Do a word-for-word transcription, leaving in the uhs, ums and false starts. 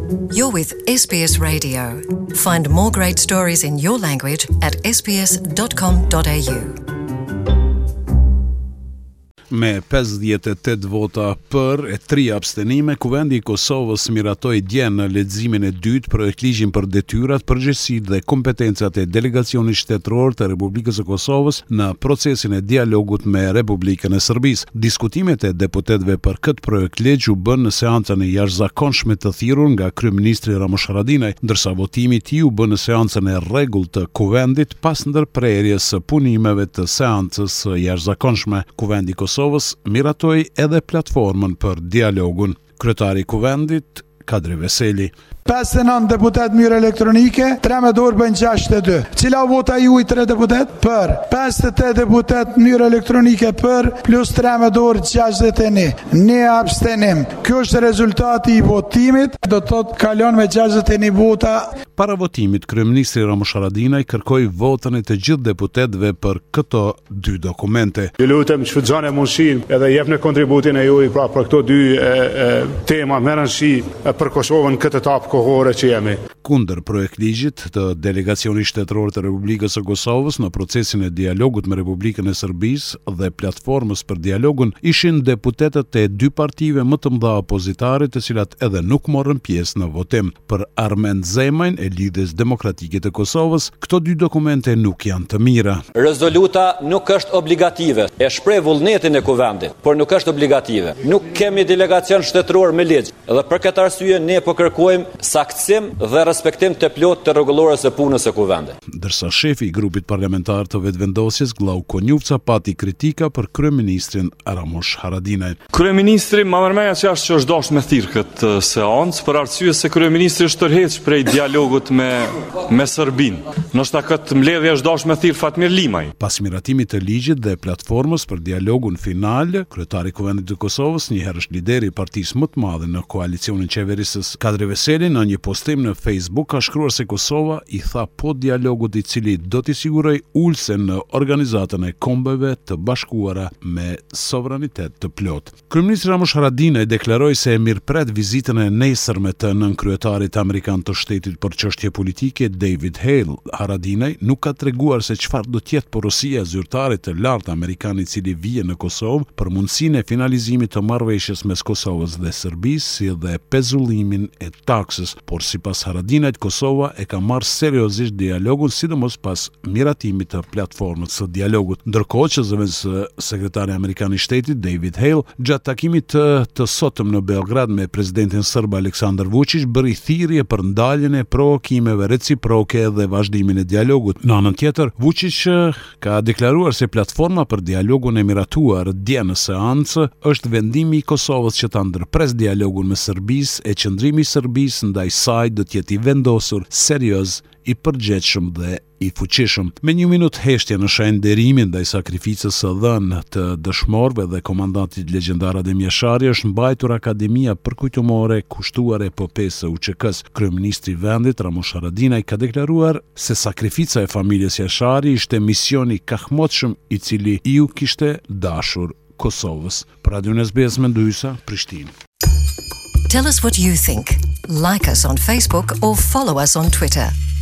You're with S B S Radio. Find more great stories in your language at s b s dot com dot a u. Me pesëdhjetë e tetë vota për e tri abstenime, Kuvendi i Kosovës miratoi dje në leximin e dytë projektligjin për detyrat, përgjegjësitë dhe kompetencat e delegacionit shtetëror të Republikës së Kosovës në procesin e dialogut me Republikën e Serbisë. Diskutimet e deputetëve për këtë projektligj u bën në seancën e jashtëzakonshme të thirrur nga kryeministri Ramush Haradinaj, ndërsa votimi i tij u bën në seancën e rregullt të Kuvendit pas ndërprerjes së punimeve të seancës së jashtëzakonshme. Kuvendi i Kosovës miratoi edhe platformën për dialogun. Kryetari i Kuvendit, Kadri Veseli: pesëdhjetë e nëntë deputet mirë elektronike, tre me dorë bën gjashtëdhjetë e dy. Cila vota ju i tre deputet? Për. pesëdhjetë e tetë deputet mirë elektronike për, plus tre me dorë gjashtëdhjetë e një. Një abstenim. Kjo është rezultati i votimit, do të thotë kalon me gjashtëdhjetë e një vota. Para votimit, kryeministri Ramush Haradinaj kërkoi votën e të gjithë deputetëve për këto dy dokumente. Ju lutem, shfrytëzoni mundësinë edhe jepni kontributin e juaj pra për këto dy e, e, tema me rëndësi për Kosovën këtë etapë kohore që jemi. Kundër projektligjit të delegacionit shtetëror të Republikës së Kosovës në procesin e dialogut me Republikën e Serbisë dhe platformës për dialogun ishin deputetët e dy partive më të mëdha opozitare, të cilat edhe nuk morën pjesë në votim. Për Armend Zemajn e Lidhjes Demokratike të Kosovës, këto dy dokumente nuk janë të mira. Rezoluta nuk është obligative. E shpreh vullnetin e Kuvendit, por nuk është obligative. Nuk kemi delegacion shtetëror me ligj. Dhe për këtë arsye ne po kërkojmë saktësim dhe respektim të plot të rregullores së punës së Kuvendit. Ndërsa shefi i grupit parlamentar të vetëvendosjes, Glauko Njufca, pati kritika për kryeministrin Ramush Haradinaj. Kryeministri më mërmeja që është që është dashur me thirr këtë seancë për arsye se kryeministri është tërheq prej dialogut me me Serbinë. Ndoshta këtë mbledhje është dashur me thirr Fatmir Limaj. Pas miratimit të ligjit dhe platformës për dialogun final, kryetari i Kuvendit të Kosovës, njëherë është lideri i partisë më të madhe në koalicionin qeverisës, Kadri Veseli, në një postim në Facebook ka shkruar se Kosova i tha po dialogut i cili do t'i siguroj ulsen në organizatën e kombeve të bashkuara me sovranitet të plot. Kryeministri Ramush Haradinaj deklaroi se e mirëpret vizitën e nesërme të nënkryetarit amerikan të shtetit për çështje politike, David Hale. Haradinaj nuk ka treguar se çfarë do të jetë porosia e zyrtarit të lartë amerikan i cili vije në Kosovë për mundësinë e finalizimit të marrëveshjes mes Kosovës dhe Serbisë, si dhe pezullimin e taksës, por sipas Haradinajt, Kosova e ka marrë seriozisht dialogun, sidomos pas miratimit të platformës së dialogut. Ndërkohë që zëvendës sekretari amerikan i shtetit, David Hale, gjatë takimit të, të sotëm në Beograd me presidentin serb Aleksandar Vučić, bëri thirrje për ndaljen e provokimeve reciproke dhe vazhdimin e dialogut. Në anën tjetër, Vučić ka deklaruar se platforma për dialogun e miratuar dje në seancë është vendimi i Kosovës që ta ndërpres dialogun me Serbisë, e qëndrimi i Serbisë ndaj saj do të jetë i vendosur, serioz, i përgjegjshëm dhe i fuqishëm. Me një minutë heshtje në shenjë ndaj sakrificës së dhënë të dëshmorëve dhe komandantit legjendar Adem Jashari është mbajtur Akademia përkujtimore kushtuar epopesë së U Q K-s. Kryeministri i vendit Ramush Haradinaj ka deklaruar se sakrifica e familjes Jashari ishte misioni kahmotshëm i cili iu kishte dashur Kosovës. Për Radion S B S Mendoza, Prishtinë. Tell us what you think. Like us on Facebook or follow us on Twitter.